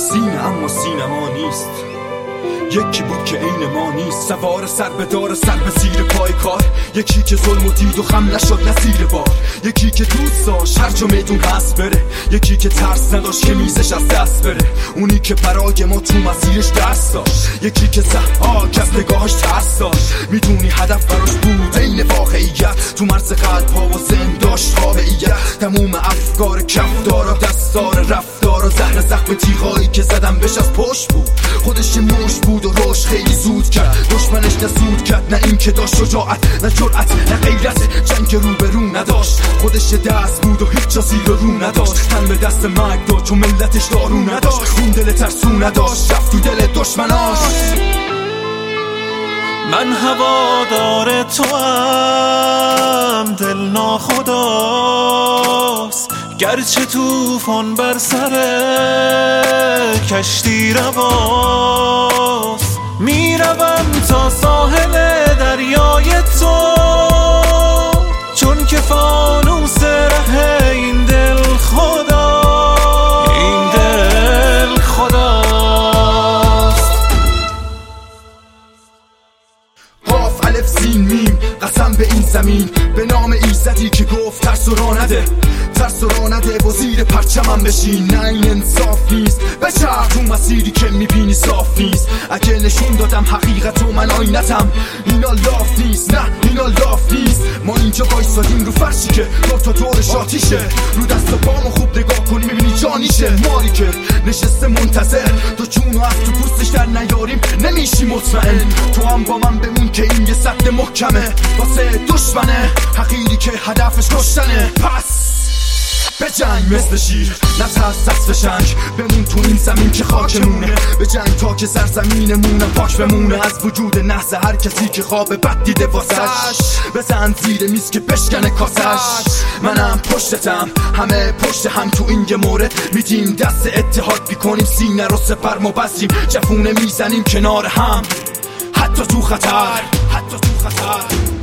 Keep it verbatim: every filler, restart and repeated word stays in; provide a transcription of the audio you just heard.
سینه اما سینما نیست. یکی بود که عین ما نیست، سوار سر به دار سر به زیر پای کار. یکی که ظلم و دید و خم نشد نزیر بار. یکی که دوست داشت هر جا میدون هست بره. یکی که ترس نداشت که میزش از دست بره. اونی که برای ما تو مسیرش دست داشت. یکی که ضحاک از نگاهش ترس داشت. میدونی هدف براش بود عین واقعیت، تو مرز قلب ها و ذهن داشت تابعیت. تموم افکار کفدارا دستار رفتارا زهر زخم تیغایی که زدم بهش از پشت بود. خودش مش بود و روش خیلی زود کرد، دشمنش نسود کرد. نه این که داشت شجاعت، نه جرأت، نه غیرت، جنگ رو به رو نداشت. خودش دست بود و هیچ جا زیر رو نداشت. تن به دست مرگ داد چون ملتش دارو نداشت. اون دل ترسو نداشت، رفت تو دل دشمناش. من هوادار تو ام، دل ناخداست. گرچه توفان بر سر کشتی رواست. میروم تا ساحل دریای تو، چون که فانوس ره این دل خدا، این دل خداست. قاف الف سین میم، قسم به این زمین، به نام ایزدی که گفت ترس و را نده، ترس و را نده و زیر پرچمم بشین. نه این انصاف نیست، بچرخ تو مسیری که میبینی صاف نیست. اگه نشون دادم حقیقت و من آینتم، اینا لاف نیست، نه اینا لاف نیست. ما اینجا وایسادیم رو فرشی که دور تا دورش آتیشه. رو دست و پامو خوب نگاه کنی میبینی جانیشه. ماری که نشسته منتظر تو جونو از تو پوستش در نیاریم نمیشی مطمئن. تو هم با من بمون که این یه سد محکمه واسه دشمنه، حقیری که هدفش کشتنه. پس به جنگ مثل شیر، نترس دست فشنگ، بمون تو این زمین که خاکمونه. به جنگ تا که سرزمینمونه پاک بمونه از وجود نحس هر کسی که خواب بد دیده واسش. بزن زیر میز که بشکنه کاسش. منم پشتتم، همه پشت هم تو این یه مورد. میدیم دست اتحاد بیکنیم، سینه رو سپر ما بسیم، جفونه میزنیم کنار هم، حتی تو خطر، حتی تو خطر.